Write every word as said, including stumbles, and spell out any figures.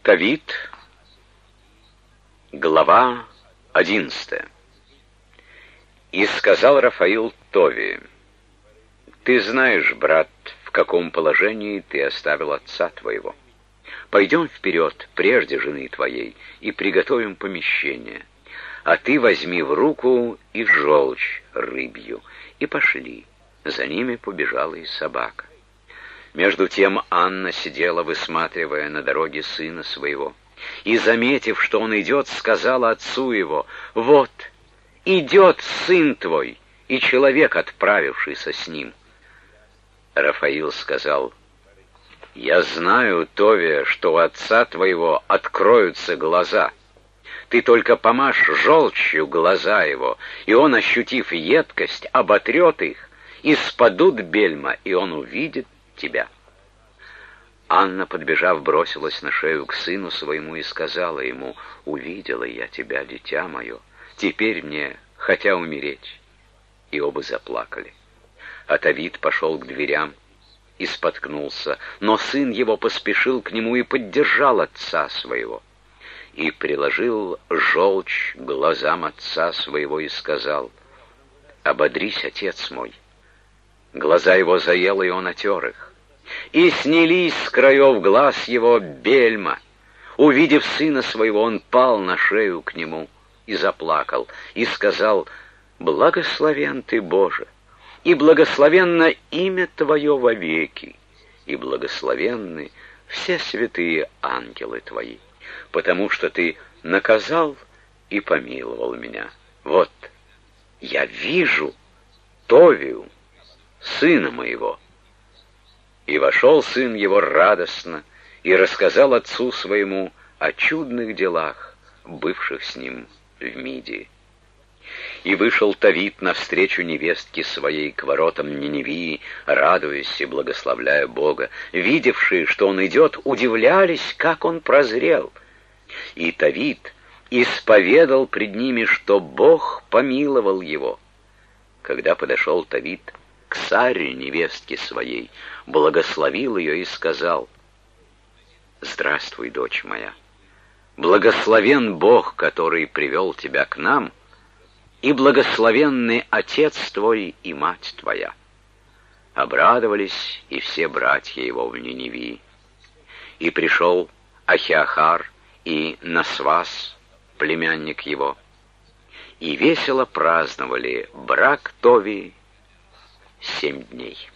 Тавит, глава одиннадцатая. И сказал Рафаил Товии: «Ты знаешь, брат, в каком положении ты оставил отца твоего. Пойдем вперед, прежде жены твоей, и приготовим помещение. А ты возьми в руку и желчь рыбью». И пошли. За ними побежала и собака. Между тем Анна сидела, высматривая на дороге сына своего, и, заметив, что он идет, сказала отцу его: «Вот, идет сын твой, и человек, отправившийся с ним». Рафаил сказал: «Я знаю, Товия, что у отца твоего откроются глаза. Ты только помажь желчью глаза его, и он, ощутив едкость, оботрет их, и спадут бельма, и он увидит тебя». Анна, подбежав, бросилась на шею к сыну своему и сказала ему: «Увидела я тебя, дитя мое, теперь мне хотя умереть». И оба заплакали. А Тавит пошел к дверям и споткнулся, но сын его поспешил к нему и поддержал отца своего. И приложил желчь к глазам отца своего и сказал: «Ободрись, отец мой». Глаза его заело, и он отер их. И снялись с краев глаз его бельма. Увидев сына своего, он пал на шею к нему и заплакал, и сказал: «Благословен ты, Боже, и благословенно имя Твое вовеки, и благословенны все святые ангелы Твои, потому что Ты наказал и помиловал меня. Вот, я вижу Товию, сына моего». И вошел сын его радостно и рассказал отцу своему о чудных делах, бывших с ним в Мидии. И вышел Тавит навстречу невестке своей к воротам Ниневии, радуясь и благословляя Бога. Видевшие, что он идет, удивлялись, как он прозрел. И Тавит исповедал пред ними, что Бог помиловал его. Когда подошел Тавит к Саре, невестке своей, благословил ее и сказал: «Здравствуй, дочь моя, благословен Бог, который привел тебя к нам, и благословенный отец твой и мать твоя». Обрадовались и все братья его в Ниневии. И пришел Ахиахар и Насвас, племянник его, и весело праздновали брак Товии семь дней.